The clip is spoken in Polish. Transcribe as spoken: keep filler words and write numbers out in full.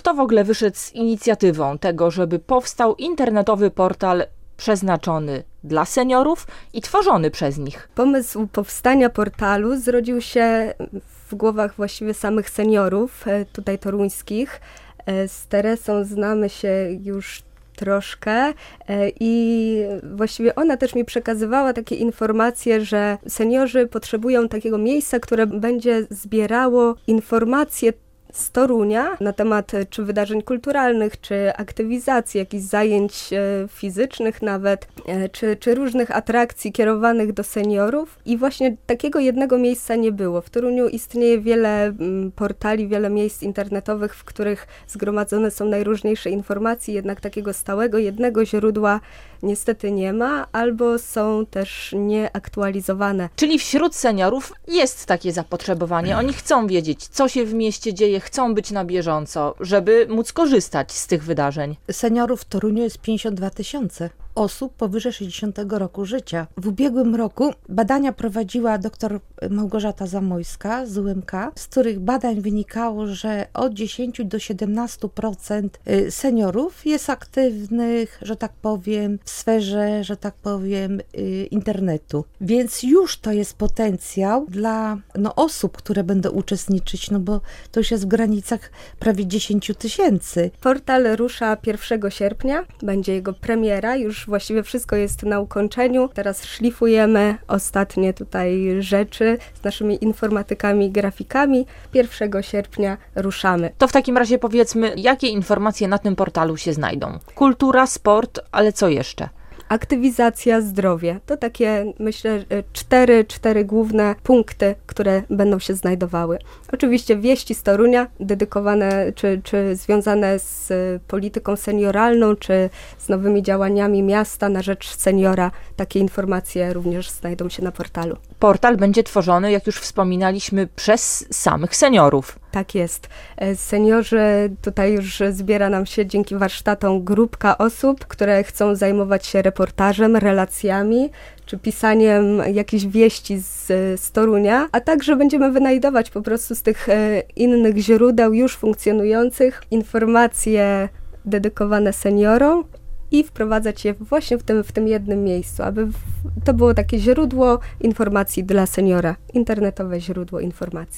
Kto w ogóle wyszedł z inicjatywą tego, żeby powstał internetowy portal przeznaczony dla seniorów i tworzony przez nich? Pomysł powstania portalu zrodził się w głowach właściwie samych seniorów, tutaj toruńskich. Z Teresą znamy się już troszkę i właściwie ona też mi przekazywała takie informacje, że seniorzy potrzebują takiego miejsca, które będzie zbierało informacje z Torunia na temat czy wydarzeń kulturalnych, czy aktywizacji, jakichś zajęć e, fizycznych nawet, e, czy, czy różnych atrakcji kierowanych do seniorów. I właśnie takiego jednego miejsca nie było. W Toruniu istnieje wiele m, portali, wiele miejsc internetowych, w których zgromadzone są najróżniejsze informacje, jednak takiego stałego, jednego źródła niestety nie ma, albo są też nieaktualizowane. Czyli wśród seniorów jest takie zapotrzebowanie. Oni chcą wiedzieć, co się w mieście dzieje, chcą być na bieżąco, żeby móc korzystać z tych wydarzeń. Seniorów w Toruniu jest pięćdziesiąt dwa tysiące osób powyżej sześćdziesiątego roku życia. W ubiegłym roku badania prowadziła dr Małgorzata Zamojska z U M K, z których badań wynikało, że od dziesięć do siedemnastu procent seniorów jest aktywnych, że tak powiem, w sferze, że tak powiem, internetu. Więc już to jest potencjał dla no, osób, które będą uczestniczyć, no bo to już jest w granicach prawie dziesięć tysięcy. Portal rusza pierwszego sierpnia, będzie jego premiera, już właściwie wszystko jest na ukończeniu. Teraz szlifujemy ostatnie tutaj rzeczy z naszymi informatykami, grafikami. pierwszego sierpnia ruszamy. To w takim razie powiedzmy, jakie informacje na tym portalu się znajdą? Kultura, sport, ale co jeszcze? Aktywizacja, zdrowie. To takie, myślę, cztery, cztery główne punkty, które będą się znajdowały. Oczywiście wieści z Torunia, dedykowane czy, czy związane z polityką senioralną, czy z nowymi działaniami miasta na rzecz seniora. Takie informacje również znajdą się na portalu. Portal będzie tworzony, jak już wspominaliśmy, przez samych seniorów. Tak jest. Seniorzy, tutaj już zbiera nam się dzięki warsztatom grupka osób, które chcą zajmować się reportażem, relacjami, czy pisaniem jakichś wieści z, z Torunia, a także będziemy wynajdować po prostu z tych e, innych źródeł już funkcjonujących informacje dedykowane seniorom i wprowadzać je właśnie w tym, w tym jednym miejscu, aby w, to było takie źródło informacji dla seniora, internetowe źródło informacji.